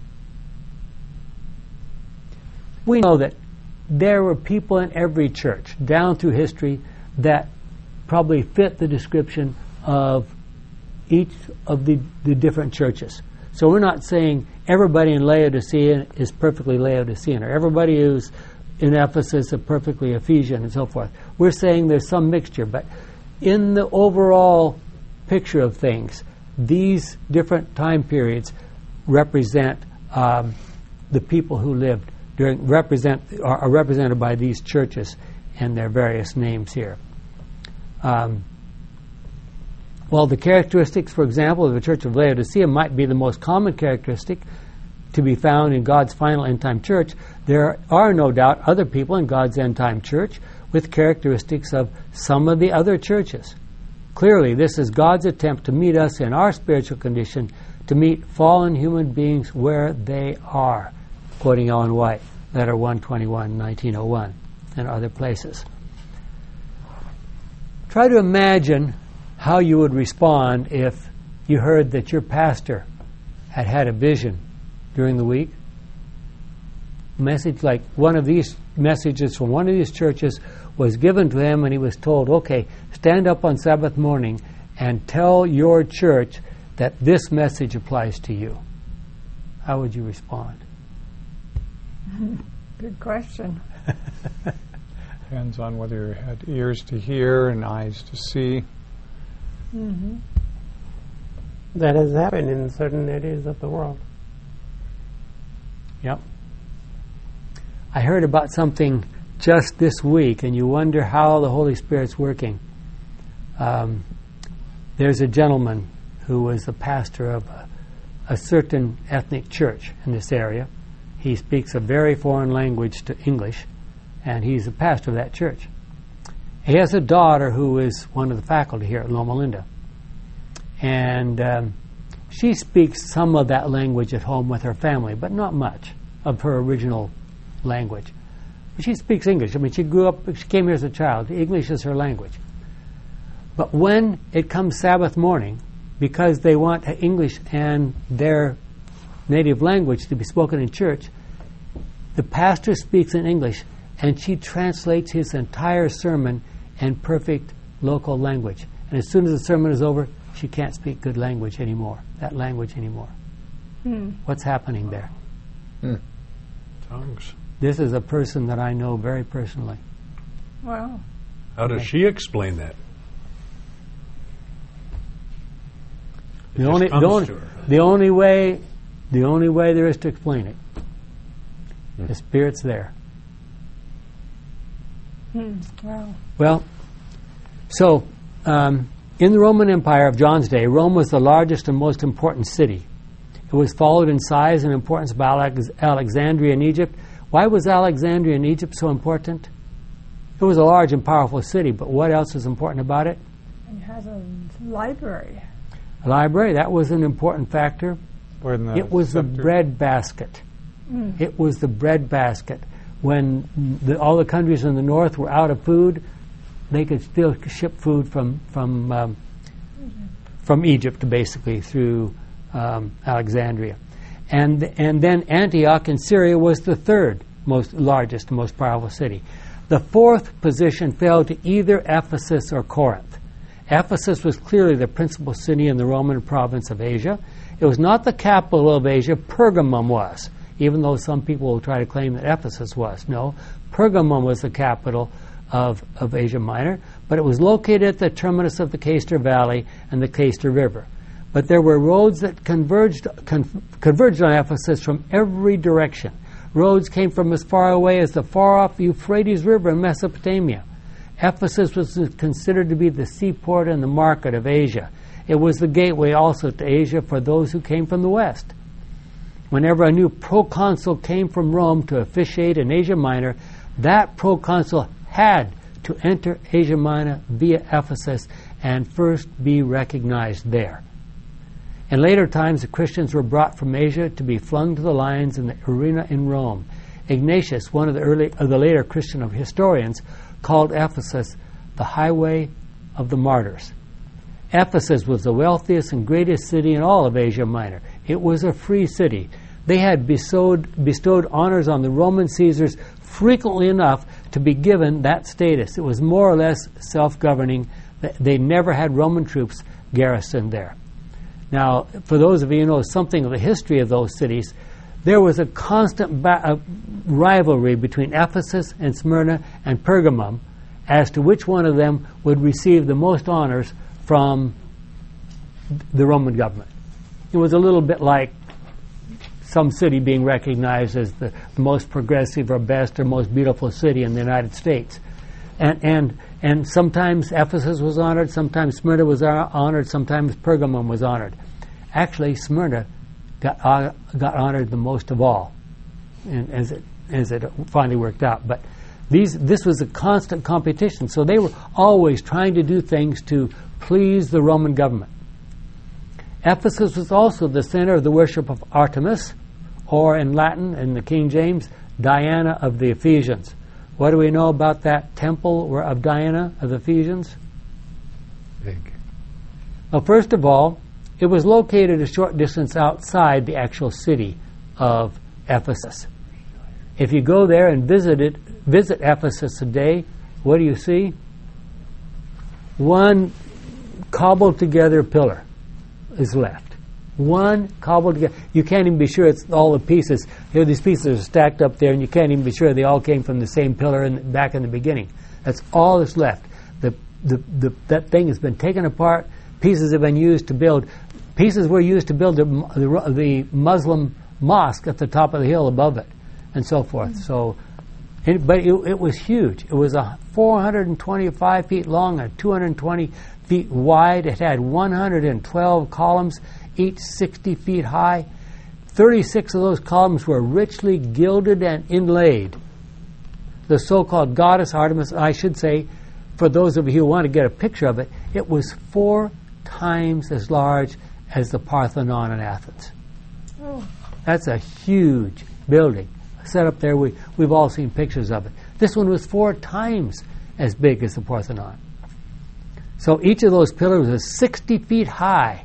We know that there were people in every church down through history that probably fit the description of each of the different churches. So we're not saying everybody in Laodicea is perfectly Laodicean, or everybody who's in Ephesus is perfectly Ephesian, and so forth. We're saying there's some mixture, but in the overall picture of things, these different time periods represent the people who lived are represented by these churches and their various names here. While the characteristics, for example, of the Church of Laodicea might be the most common characteristic to be found in God's final end-time church, there are no doubt other people in God's end-time church with characteristics of some of the other churches. Clearly, this is God's attempt to meet us in our spiritual condition, to meet fallen human beings where they are, quoting Ellen White, Letter 121, 1901, and other places. Try to imagine how you would respond if you heard that your pastor had a vision during the week. A message like one of these messages from one of these churches was given to him, and he was told, okay, stand up on Sabbath morning and tell your church that this message applies to you. How would you respond? Good question. Depends on whether you had ears to hear and eyes to see. Mm-hmm. That has happened in certain areas of the world. Yep. I heard about something just this week, and you wonder how the Holy Spirit's working. There's a gentleman who was the pastor of a certain ethnic church in this area. He speaks a very foreign language to English, and he's the pastor of that church. He has a daughter who is one of the faculty here at Loma Linda. And she speaks some of that language at home with her family, but not much of her original language. But she speaks English. I mean, she came here as a child. English is her language. But when it comes Sabbath morning, because they want English and their native language to be spoken in church, the pastor speaks in English, and she translates his entire sermon in perfect local language. And as soon as the sermon is over, she can't speak good language anymore, that language anymore. What's happening there? Tongues. This is a person that I know very personally. Wow. How does she explain that? The only way there is to explain it. The Spirit's there. Wow. Well, so in the Roman Empire of John's day, Rome was the largest and most important city. It was followed in size and importance by Alexandria in Egypt. Why was Alexandria in Egypt so important? It was a large and powerful city, but what else is important about it? It has a library. A library, that was an important factor. It was the bread basket. It was the bread basket. When all the countries in the north were out of food, they could still ship food from Egypt, basically, through Alexandria. And then Antioch in Syria was the third largest, most powerful city. The fourth position fell to either Ephesus or Corinth. Ephesus was clearly the principal city in the Roman province of Asia. It was not the capital of Asia. Pergamum was, even though some people will try to claim that Ephesus was. No, Pergamum was the capital of Asia Minor, but it was located at the terminus of the Cayster Valley and the Cayster River. But there were roads that converged on Ephesus from every direction. Roads came from as far away as the far-off Euphrates River in Mesopotamia. Ephesus was considered to be the seaport and the market of Asia. It was the gateway also to Asia for those who came from the west. Whenever a new proconsul came from Rome to officiate in Asia Minor, that proconsul had to enter Asia Minor via Ephesus and first be recognized there. In later times, the Christians were brought from Asia to be flung to the lions in the arena in Rome. Ignatius, one of the later Christian historians, called Ephesus the highway of the martyrs. Ephesus was the wealthiest and greatest city in all of Asia Minor. It was a free city. They had bestowed honors on the Roman Caesars frequently enough to be given that status. It was more or less self-governing. They never had Roman troops garrisoned there. Now, for those of you who know something of the history of those cities, there was a constant rivalry between Ephesus and Smyrna and Pergamum as to which one of them would receive the most honors from the Roman government. It was a little bit like some city being recognized as the most progressive or best or most beautiful city in the United States. And sometimes Ephesus was honored, sometimes Smyrna was honored, sometimes Pergamum was honored. Actually, Smyrna got honored the most of all, and as it finally worked out. But this was a constant competition, so they were always trying to do things to please the Roman government. Ephesus was also the center of the worship of Artemis, or in Latin, in the King James, Diana of the Ephesians. What do we know about that temple of Diana of the Ephesians? Big. Well, first of all, it was located a short distance outside the actual city of Ephesus. If you go there and visit Ephesus today, what do you see? One cobbled together pillar is left. One cobbled together. You can't even be sure it's all the pieces. You know, these pieces are stacked up there, and you can't even be sure they all came from the same pillar back in the beginning. That's all that's left. That thing has been taken apart. Pieces have been used to build. Pieces were used to build the Muslim mosque at the top of the hill above it, and so forth. So, but it was huge. It was 425 feet long and 220 feet wide. It had 112 columns, each 60 feet high. 36 of those columns were richly gilded and inlaid. The so-called goddess Artemis, I should say, for those of you who want to get a picture of it, it was 4 times as large as the Parthenon in Athens. Oh. That's a huge building. Set up there, we've all seen pictures of it. This one was 4 times as big as the Parthenon. So each of those pillars was 60 feet high.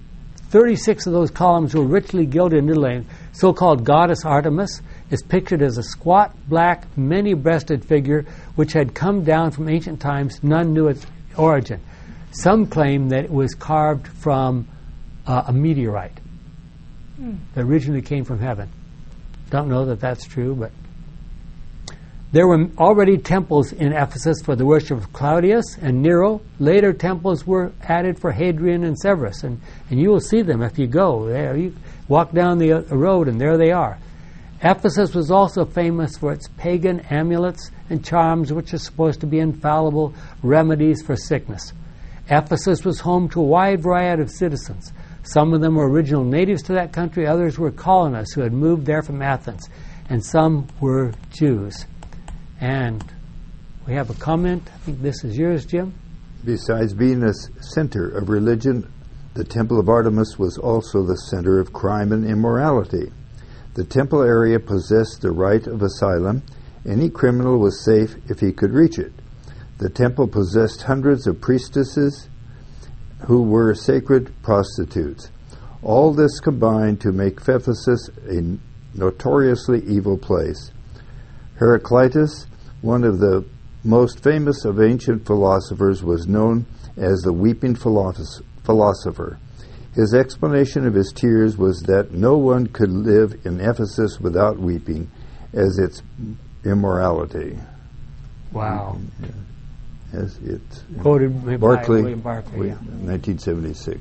36 of those columns were richly gilded and inlaid. So-called goddess Artemis is pictured as a squat, black, many-breasted figure which had come down from ancient times. None knew its origin. Some claim that it was carved from a meteorite that originally came from heaven. Don't know that that's true, but there were already temples in Ephesus for the worship of Claudius and Nero. Later temples were added for Hadrian and Severus, and you will see them if you go there. You walk down the road, and there they are. Ephesus was also famous for its pagan amulets and charms, which are supposed to be infallible remedies for sickness. Ephesus was home to a wide variety of citizens. Some of them were original natives to that country, others were colonists who had moved there from Athens, and some were Jews. And we have a comment. I think this is yours, Jim. Besides being a center of religion, the Temple of Artemis was also the center of crime and immorality. The temple area possessed the right of asylum. Any criminal was safe if he could reach it. The temple possessed hundreds of priestesses who were sacred prostitutes. All this combined to make Ephesus a notoriously evil place. Heraclitus, one of the most famous of ancient philosophers, was known as the weeping philosopher. His explanation of his tears was that no one could live in Ephesus without weeping, as its immorality. Wow. As it's quoted by Barclay, William Barclay. 1976.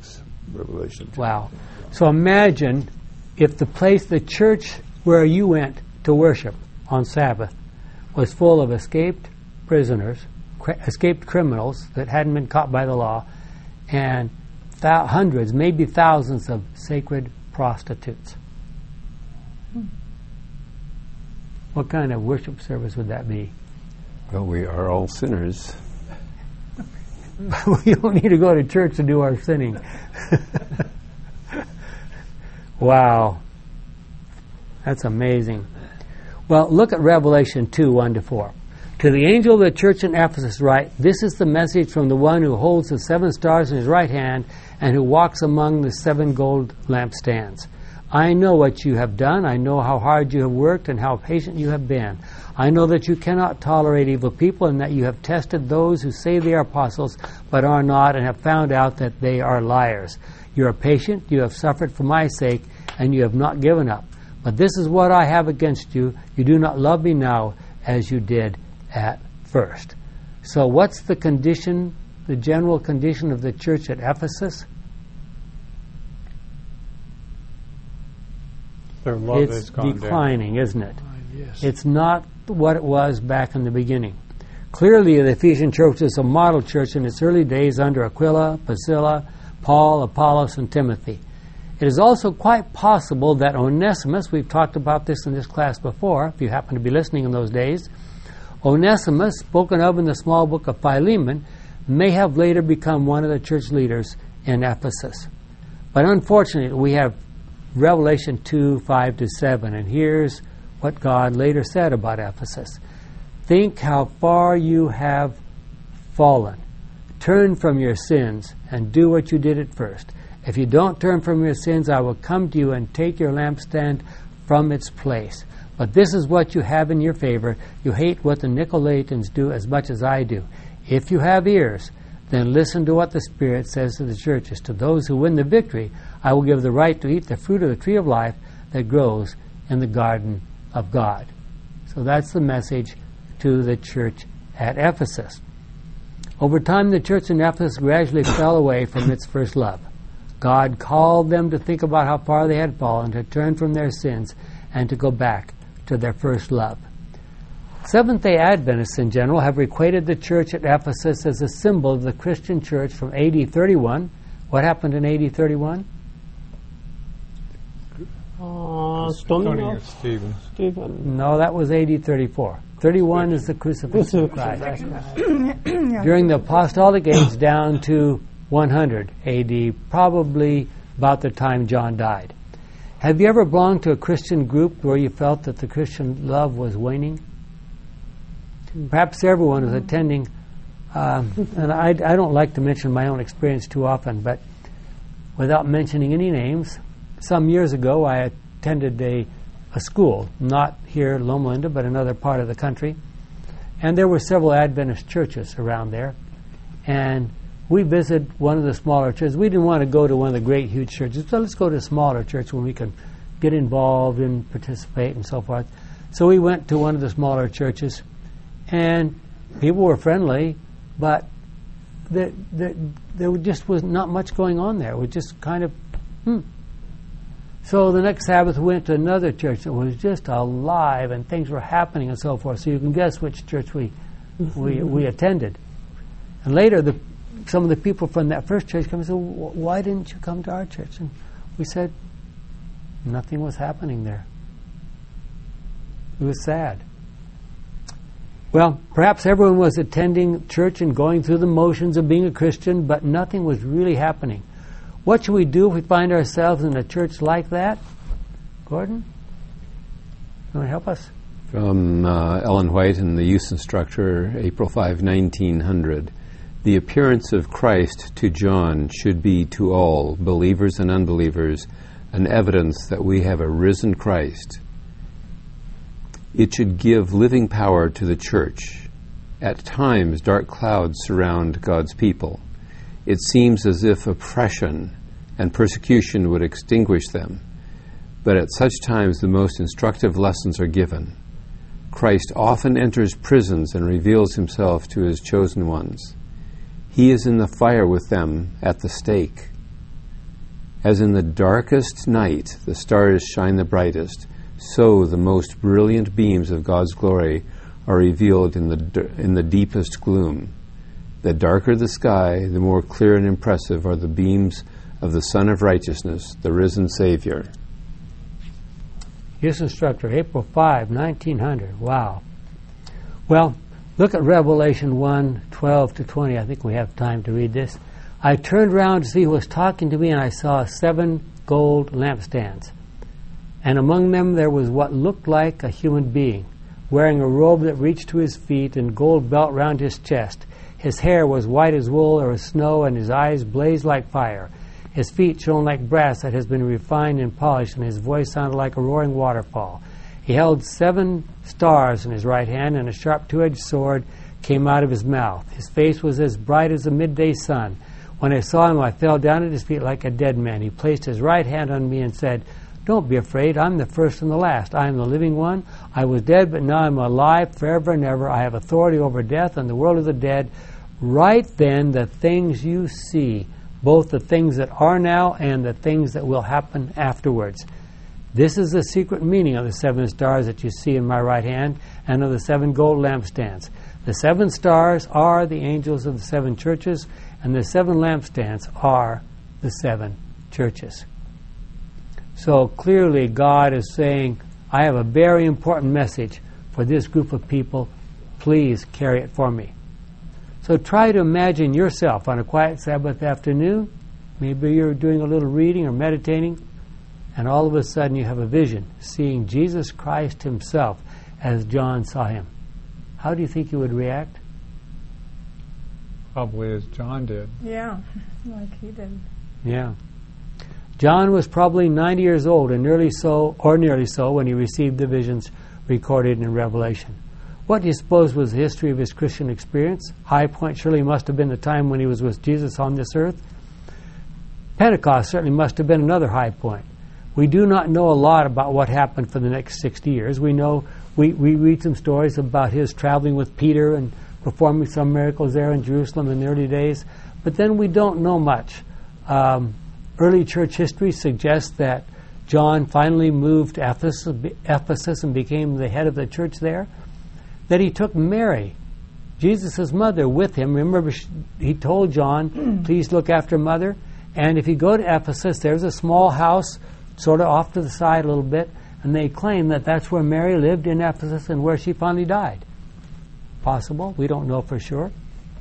Revelation 2. Wow. So imagine if the church where you went to worship on Sabbath was full of escaped prisoners, escaped criminals that hadn't been caught by the law, and hundreds, maybe thousands of sacred prostitutes. What kind of worship service would that be? Well, we are all sinners. We don't need to go to church to do our sinning. Wow. That's amazing. Well, look at Revelation 2, 1-4. To the angel of the church in Ephesus write, this is the message from the one who holds the 7 stars in his right hand and who walks among the 7 gold lampstands. I know what you have done. I know how hard you have worked and how patient you have been. I know that you cannot tolerate evil people and that you have tested those who say they are apostles but are not and have found out that they are liars. You are patient, you have suffered for my sake, and you have not given up. But this is what I have against you. You do not love me now as you did at first. So what's the condition, the general condition of the church at Ephesus? Their love It's has gone declining, isn't it? Yes. It's not what it was back in the beginning. Clearly, the Ephesian church is a model church in its early days under Aquila, Priscilla, Paul, Apollos, and Timothy. It is also quite possible that Onesimus, we've talked about this in this class before, if you happen to be listening in those days, Onesimus, spoken of in the small book of Philemon, may have later become one of the church leaders in Ephesus. But unfortunately, we have Revelation 2, 5-7, and here's what God later said about Ephesus. Think how far you have fallen. Turn from your sins and do what you did at first. If you don't turn from your sins, I will come to you and take your lampstand from its place. But this is what you have in your favor. You hate what the Nicolaitans do as much as I do. If you have ears, then listen to what the Spirit says to the churches. To those who win the victory, I will give the right to eat the fruit of the tree of life that grows in the garden of God. So that's the message to the church at Ephesus. Over time, the church in Ephesus gradually fell away from its first love. God called them to think about how far they had fallen, to turn from their sins, and to go back to their first love. Seventh-day Adventists in general have equated the church at Ephesus as a symbol of the Christian church from AD 31. What happened in AD 31? Stoning of Stephen. Stephen. No, that was AD 34. 31 is the crucifixion of Christ. During the apostolic age down to 100 AD, probably about the time John died. Have you ever belonged to a Christian group where you felt that the Christian love was waning? Perhaps everyone is attending, and I don't like to mention my own experience too often, but without mentioning any names, some years ago I attended a school, not here in Loma Linda, but another part of the country, and there were several Adventist churches around there, and we visited one of the smaller churches. We didn't want to go to one of the great, huge churches, so let's go to a smaller church where we can get involved and participate and so forth. So we went to one of the smaller churches, and people were friendly, but there just was not much going on there. It was just kind of, So the next Sabbath we went to another church that was just alive and things were happening and so forth. So you can guess which church we attended. And later some of the people from that first church came and said, why didn't you come to our church? And we said, nothing was happening there. It was sad. Well, perhaps everyone was attending church and going through the motions of being a Christian, but nothing was really happening. What should we do if we find ourselves in a church like that? Gordon? You want to help us? From Ellen White in the Youth Instructor, April 5, 1900. The appearance of Christ to John should be to all, believers and unbelievers, an evidence that we have a risen Christ. It should give living power to the church. At times, dark clouds surround God's people. It seems as if oppression and persecution would extinguish them. But at such times, the most instructive lessons are given. Christ often enters prisons and reveals himself to his chosen ones. He is in the fire with them at the stake. As in the darkest night the stars shine the brightest, so the most brilliant beams of God's glory are revealed in the deepest gloom. The darker the sky, the more clear and impressive are the beams of the Son of Righteousness, the risen Savior. Youth instructor, April 5, 1900. Wow. Well, look at Revelation 1, 12 to 20. I think we have time to read this. I turned around to see who was talking to me, and I saw 7 gold lampstands. And among them there was what looked like a human being, wearing a robe that reached to his feet and gold belt round his chest. His hair was white as wool or as snow, and his eyes blazed like fire. His feet shone like brass that has been refined and polished, and his voice sounded like a roaring waterfall. He held 7 stars in his right hand, and a sharp 2-edged sword came out of his mouth. His face was as bright as the midday sun. When I saw him, I fell down at his feet like a dead man. He placed his right hand on me and said, "Don't be afraid. I'm the first and the last. I am the living one. I was dead, but now I'm alive forever and ever. I have authority over death and the world of the dead. Write then the things you see, both the things that are now and the things that will happen afterwards." This is the secret meaning of the 7 stars that you see in my right hand and of the 7 gold lampstands. The 7 stars are the angels of the 7 churches, and the 7 lampstands are the 7 churches. So clearly God is saying, I have a very important message for this group of people. Please carry it for me. So try to imagine yourself on a quiet Sabbath afternoon. Maybe you're doing a little reading or meditating, and all of a sudden you have a vision, seeing Jesus Christ himself as John saw him. How do you think you would react? Probably as John did. Yeah, like he did. Yeah. John was probably 90 years old and nearly so when he received the visions recorded in Revelation. What do you suppose was the history of his Christian experience? High point surely must have been the time when he was with Jesus on this earth. Pentecost certainly must have been another high point. We do not know a lot about what happened for the next 60 years. We know we read some stories about his traveling with Peter and performing some miracles there in Jerusalem in the early days, but then we don't know much. Early church history suggests that John finally moved to Ephesus and became the head of the church there, that he took Mary, Jesus' mother, with him. Remember, he told John, please look after mother. And if you go to Ephesus, there's a small house sort of off to the side a little bit, and they claim that that's where Mary lived in Ephesus and where she finally died. Possible. We don't know for sure.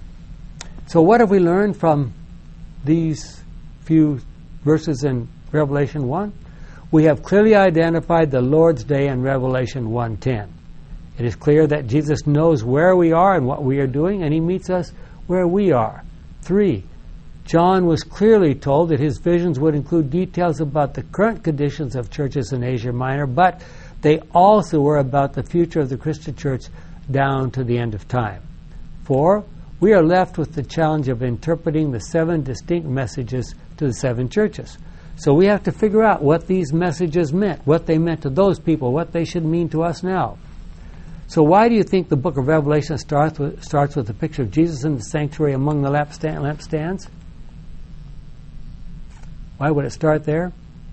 So what have we learned from these few verses in Revelation 1? We have clearly identified the Lord's Day in Revelation 1:10. It is clear that Jesus knows where we are and what we are doing, and he meets us where we are. 3, John was clearly told that his visions would include details about the current conditions of churches in Asia Minor, but they also were about the future of the Christian church down to the end of time. 4, we are left with the challenge of interpreting the 7 distinct messages to the 7 churches. So we have to figure out what these messages meant, what they meant to those people, what they should mean to us now. So why do you think the book of Revelation starts with a picture of Jesus in the sanctuary among the lampstands? Why would it start there?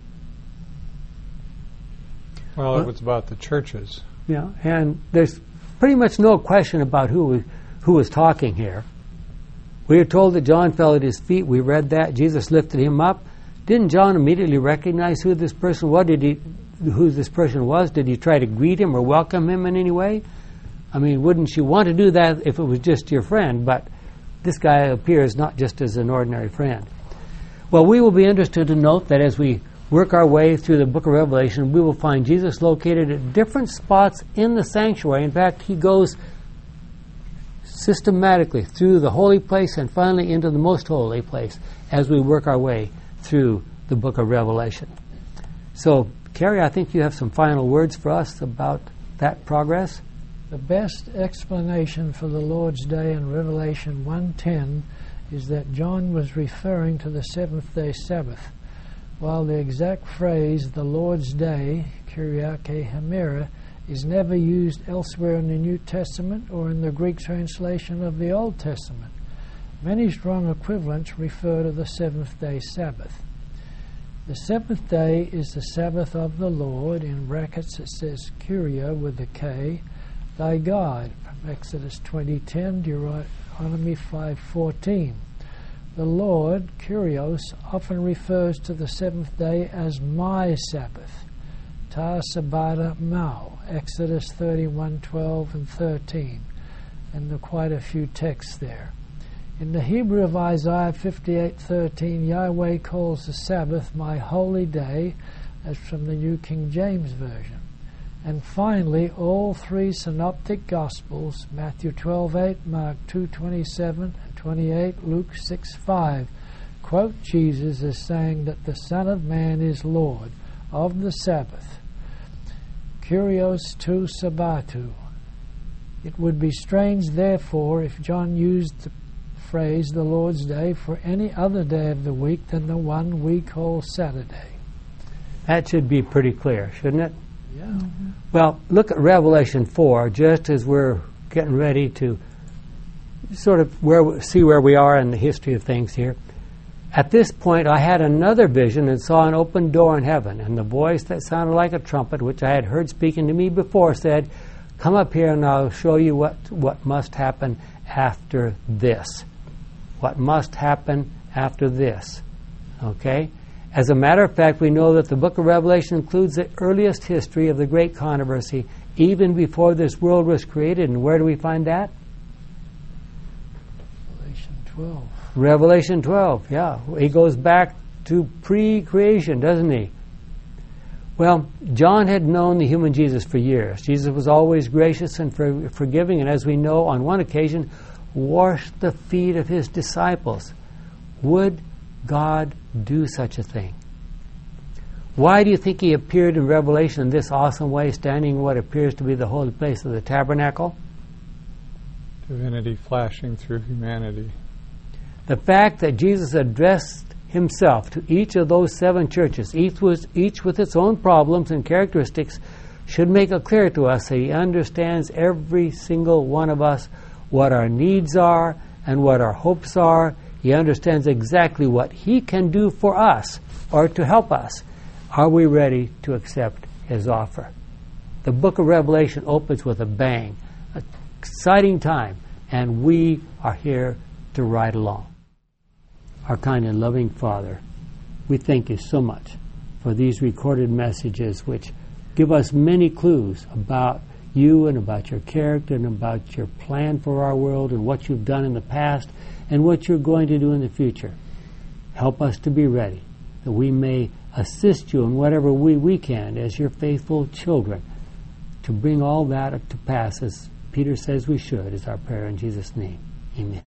Well, it was about the churches. Yeah, and there's pretty much no question about who was talking here. We are told that John fell at his feet. We read that. Jesus lifted him up. Didn't John immediately recognize who this person was? Who this person was? Did he try to greet him or welcome him in any way? I mean, wouldn't you want to do that if it was just your friend? But this guy appears not just as an ordinary friend. Well, we will be interested to note that as we work our way through the book of Revelation, we will find Jesus located at different spots in the sanctuary. In fact, he goes systematically through the holy place and finally into the most holy place as we work our way through the book of Revelation. So, Carrie, I think you have some final words for us about that progress. The best explanation for the Lord's Day in Revelation 1:10 is that John was referring to the seventh-day Sabbath, while the exact phrase, the Lord's Day, Kyriake Hemera, is never used elsewhere in the New Testament or in the Greek translation of the Old Testament. Many strong equivalents refer to the seventh-day Sabbath. The seventh day is the Sabbath of the Lord. In brackets it says Kyria with a K, thy God, from Exodus 20:10, Deuteronomy 5:14. The Lord, Kyrios, often refers to the seventh day as my Sabbath, Ta Sabata Mao, Exodus 31:12 and 13, and there are quite a few texts there. In the Hebrew of Isaiah 58:13, Yahweh calls the Sabbath my holy day, as from the New King James Version. And finally, all three synoptic Gospels, Matthew 12:8, Mark 2:27 and 28, Luke 6:5, quote Jesus as saying that the Son of Man is Lord of the Sabbath. Kyrios tu Sabbatu. It would be strange, therefore, if John used the phrase the Lord's Day for any other day of the week than the one we call Saturday. That should be pretty clear, shouldn't it? Yeah. Mm-hmm. Well, look at Revelation 4, just as we're getting ready to sort of see where we are in the history of things here. At this point, I had another vision and saw an open door in heaven, and the voice that sounded like a trumpet, which I had heard speaking to me before, said, "Come up here and I'll show you what must happen after this." What must happen after this. Okay? As a matter of fact, we know that the book of Revelation includes the earliest history of the great controversy, even before this world was created. And where do we find that? Revelation 12. Revelation 12, yeah. He goes back to pre-creation, doesn't he? Well, John had known the human Jesus for years. Jesus was always gracious and forgiving, and as we know, on one occasion, washed the feet of his disciples. Would God do such a thing? Why do you think he appeared in Revelation in this awesome way, standing in what appears to be the holy place of the tabernacle? Divinity flashing through humanity. The fact that Jesus addressed himself to each of those 7 churches, each with its own problems and characteristics, should make it clear to us that he understands every single one of us, what our needs are and what our hopes are. He understands exactly what he can do for us or to help us. Are we ready to accept his offer? The book of Revelation opens with a bang, an exciting time, and we are here to ride along. Our kind and loving Father, we thank you so much for these recorded messages which give us many clues about you and about your character and about your plan for our world and what you've done in the past and what you're going to do in the future. Help us to be ready, that we may assist you in whatever we can as your faithful children to bring all that to pass as Peter says we should, is our prayer in Jesus' name. Amen.